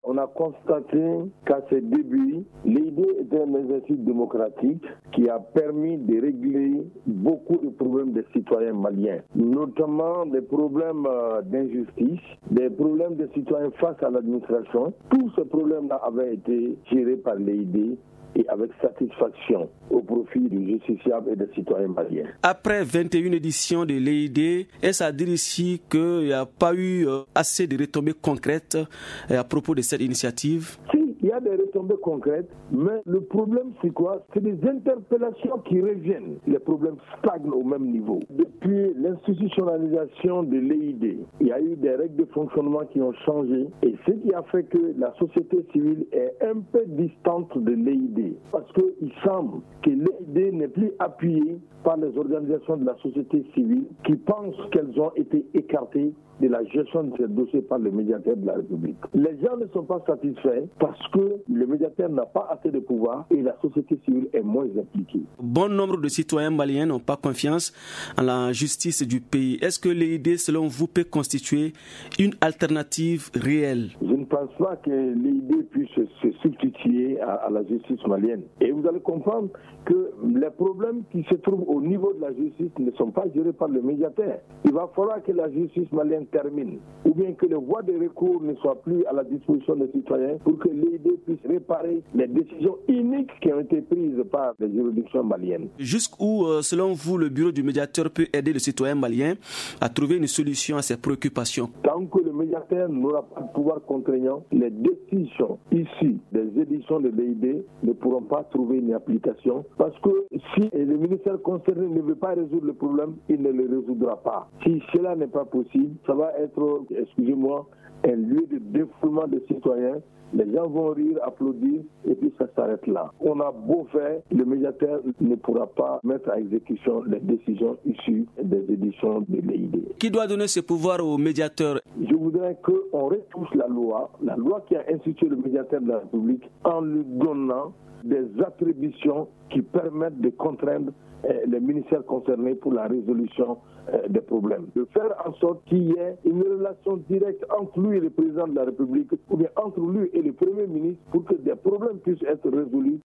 On a constaté qu'à ses débuts, l'idée était un exercice démocratique qui a permis de régler beaucoup de problèmes des citoyens maliens, notamment des problèmes d'injustice, des problèmes des citoyens face à l'administration. Tous ces problèmes-là avaient été gérés par l'idée et avec satisfaction au profit du justiciable et des citoyens maliens. Après 21 éditions de l'EID, est-ce à dire ici qu'il n'y a pas eu assez de retombées concrètes à propos de cette initiative? Si, il y a des retombées concrètes, mais le problème c'est quoi? C'est des interpellations qui reviennent. Les problèmes stagnent au même niveau. Depuis l'institutionnalisation de l'EID, il y a eu des règles de fonctionnement qui ont changé et ce qui a fait que la société civile est un peu distante de l'EID. Parce qu'il semble que l'idée n'est plus appuyée par les organisations de la société civile qui pensent qu'elles ont été écartées de la gestion de ces dossiers par le médiateur de la République. Les gens ne sont pas satisfaits parce que le médiateur n'a pas assez de pouvoir et la société civile est moins impliquée. Bon nombre de citoyens maliens n'ont pas confiance en la justice du pays. Est-ce que l'idée, selon vous, peut constituer une alternative réelle? Je ne pense pas que l'idée puisse se substituer à la justice malienne. Et vous allez comprendre que les problèmes qui se trouvent au niveau de la justice ne sont pas gérés par le médiateur. Il va falloir que la justice malienne termine, ou bien que les voies de recours ne soient plus à la disposition des citoyens pour que l'idée puisse réparer les décisions iniques qui ont été prises par les juridictions maliennes. Jusqu'où, selon vous, le bureau du médiateur peut aider le citoyen malien à trouver une solution à ses préoccupations? Tant que le médiateur n'aura pas de pouvoir contraignant, les décisions issues des éditions de l'EID ne pourront pas trouver une application parce que si le ministère concerné ne veut pas résoudre le problème, il ne le résoudra pas. Si cela n'est pas possible, ça va être, excusez-moi, un lieu de défoulement des citoyens. Les gens vont rire, applaudir et puis ça s'arrête là. On a beau faire, le médiateur ne pourra pas mettre à exécution les décisions issues des éditions de l'EID. Qui doit donner ce pouvoir au médiateur? Je voudrais qu'on retouche la loi qui a institué le médiateur de la République en lui donnant des attributions qui permettent de contraindre les ministères concernés pour la résolution des problèmes. De faire en sorte qu'il y ait une relation directe entre lui et le président de la République ou bien entre lui et le Premier ministre pour que des problèmes puissent être résolus.